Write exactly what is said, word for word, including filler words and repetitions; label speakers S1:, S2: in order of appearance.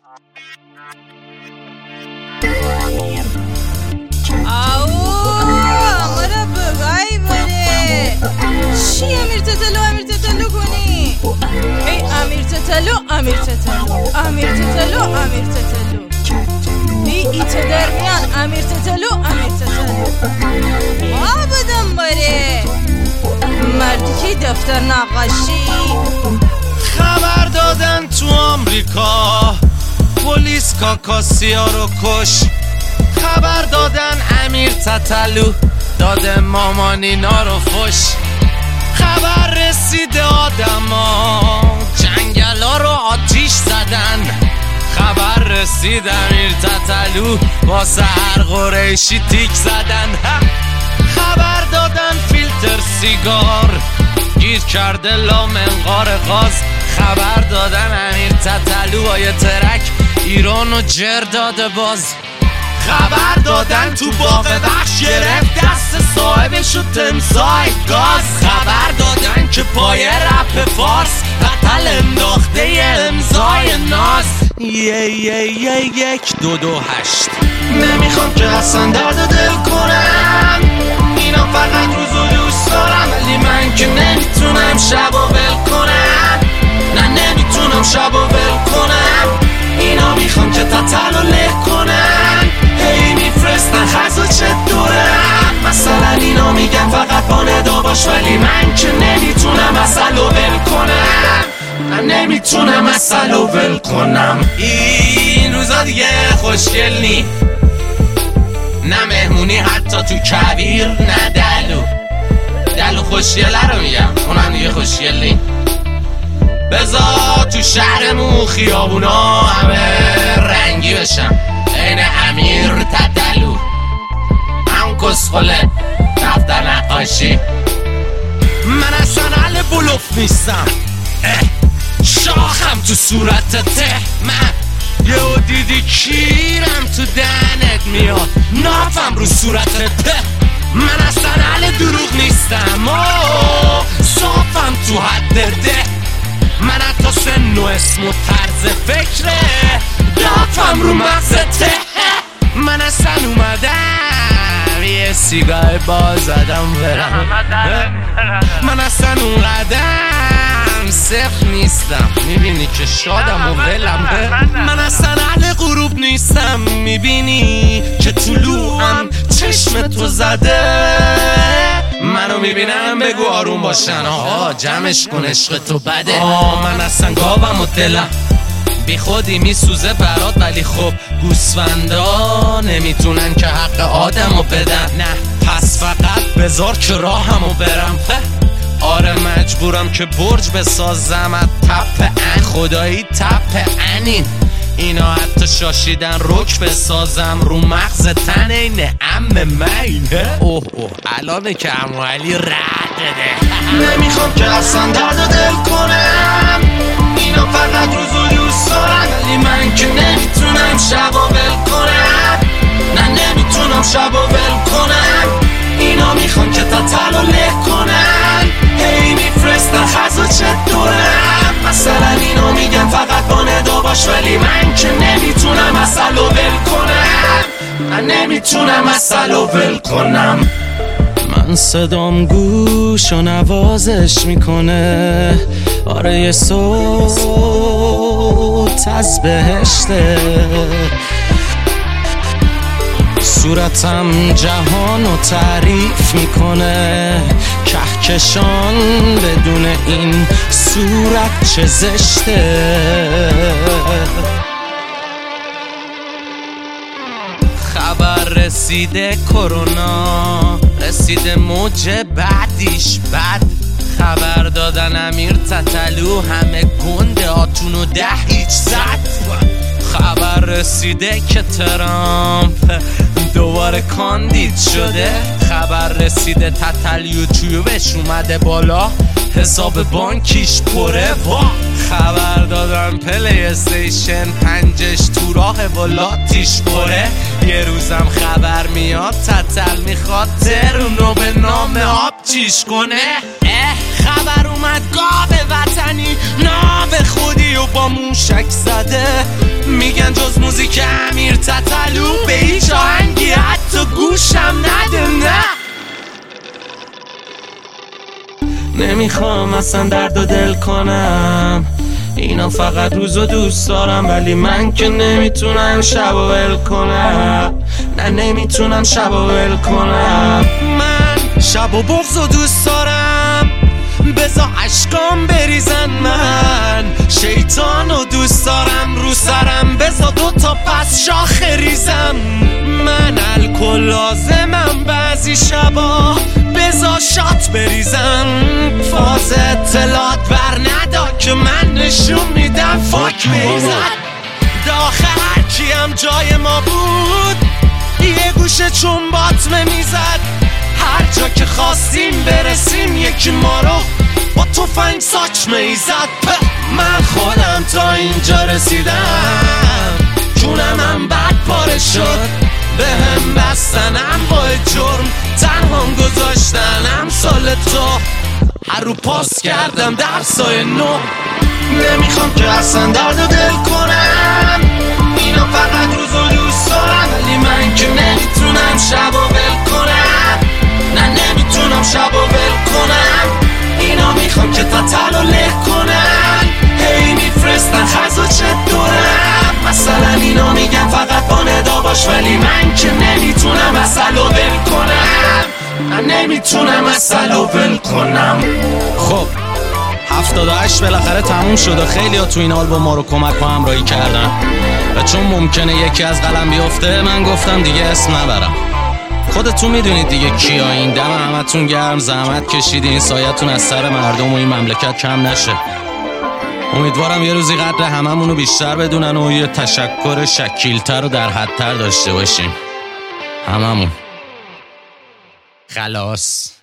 S1: چی امیر تتلو امیر تتلو کنی؟ ای امیر تتلو امیر تتلو امیر تتلو امیر تتلو ای ایت در میان امیر تتلو امیر تتلو آبادم باره مردی که دفتر نقاشی
S2: خبر دادن تو آمریکا پلیس کاکاسیا رو کش. خبر دادن امیر تتلو داده مامانینا رو فش. خبر رسیده آدما جنگلا رو آتیش زدن. خبر رسید امیر تتلو با سحر قریشی تیک زدن. خبر دادن فیلتر سیگار گیر کرده لا منقار غاز. خبر دادن امیر تتلو با یه ترک ایرانو جر داده باز. خبر دادن تو باغ بخش گرفت دست صاحبشو تمساح گاز. خبر دادن که پای رپ فارس قتل انداخته یه امضای ناز. یه یه یه یک دو دو هشت. نمیخوام که اصلا درد دل کنم، اینا فقط روزو دوست دارم، ولی من که نمیتونم شب و ول کنم. نه نمیتونم شب و ول کنم. اینا میخوام که تتلو له کنم، هی میفرستن خزو چطورم. مثلا اینا میگن فقط با ندا باش، ولی من که نمیتونم اصلو ول کنم. من نمیتونم اصلو ول کنم. این روزا دیگه خوشگل نی، نه مهمونی حتی تو کویر، نه دلو دلو خوشگله رو میگم، اونم دیگه خوشگل نی. بذار تو شهرمون خیابونا همه رنگی بشم این امیر تتلو. همون کسخله دفتر نقاشی. من اصلا اهل بلوف نیستم، شاخم تو صورت ته. من یهو دیدی کیرم تو دهنت میاد، نافم رو صورت ته. من اصلا اهل دروغ نیستم و صافم تو حد ده. من حتی سن و اسم و طرز فکره دافم رو مغزته. من اصلا اومدم یه سیگار باز زدم برم. من اصلا اونقدم صفر نیستم، میبینی که شادم و ولم. من اصلا اهل غروب نیستم، میبینی که طلوعم چشم تو زده. منو میبینم بگو آروم باشن، آها جمعش کن عشق تو بده. آه من اصلا گاوم و دلم بی خودی میسوزه برات، ولی خب گوسفندا نمیتونن که حق آدمو بدن. نه پس فقط بذار که راهمو برم. آره مجبورم که برج بسازم از تپ ان، خدایی تپ انین. اینا حتی شاشیدن رک بسازم رو مغز تن این ام مینه. اوه اوه الانه که عمو علی رد ده. نمیخوام که اصلا درد دل کنم، اینا فقط روزو دوست دارن، ولی من که نمیتونم شب و ول کنم. نه نمیتونم شب و ول کنم. اینا میخوام که تتلو له کنن، هی میفرستن خزو چطورم. مثلا اینا میگن فقط با ندا باش، ولی من که نمیتونم اصلو ول کنم. من نمیتونم اصلو ول کنم. من صدام گوش و نوازش میکنه، آره یه صوت از بهشته. صورتم جهانو تعریف میکنه، کهکشان بدون این صورت چه زشته. خبر رسیده کرونا، رسیده موج بعدیش بد. خبر دادن امیر تتلو همه گنده آتونو ده هیچ زد. خبر رسیده که ترامپ دوباره کاندید شده. خبر رسیده تتل یوتیوبش اومده بالا، حساب بانکیش پره. وا خبر دادن پلی استیشن پنجش تو راه ولاتیش پره. یه روزم خبر میاد تتل میخواد ترونو به نام آب چیش کنه. اه خبر اومد گاو وطنی ناب خودی و با موشک زده. می میگن جز موزیک امیر تتلو به هیچ آهنگی حتی گوشم نده. نه نمیخوام اصلا درد و دل کنم، اینا فقط روزو دوست دارم، ولی من که نمیتونم شب و ول کنم. نه نمیتونم شب و ول کنم. من شب و بغضو دوست دارم، بزا عشقام بریزن. من شیطانو دوست دارم، رو سرم بزا دو تا پس شاخه ریزم. من الکل لازمم بعضی شبا، بزا شات بریزم. فاز اطلاعات بر ندا که من نشون میدم فاک میزد. داخل هر کیم جای ما بود یه گوشه چون باطمه میزد. هر جا که خواستیم برسیم یکی ما رو با تفنگ ساچمه ایزد. من خودم تا اینجا رسیدم، جونم هم بد پاره شد، به هم بستنم با جرم، تنهام گذاشتنم سال تو. هر رو پاس کردم درسای نو، نمیخوام که اصلا درد و دل کنم. اینا فقط روزو دوست دارم، ولی من که نمیتونم شب و ول کنم. نه نمیتونم شب و ول کنم. اینا میخوام که تتل و له کنم، هی میفرستن خز و چه دورم. مثلا اینا میگن فقط با ندا باش، ولی من که نمیتونم اصل و ول کنم. من نمیتونم اصل و ول کنم.
S3: خب هفتاد و هشت بالاخره تموم شد و خیلی ها تو این آلبوم ما رو کمک و همراهی کردن و چون ممکنه یکی از قلم بیفته من گفتم دیگه اسم نبرم. خودتون میدونید دیگه کیا. این دم همتون گرم، زحمت کشیدین، سایتون از سر مردم و این مملکت کم نشه. امیدوارم یه روزی قدر هممونو بیشتر بدونن و یه تشکر شکیلتر و در حدتر داشته باشیم هممون. خلاص.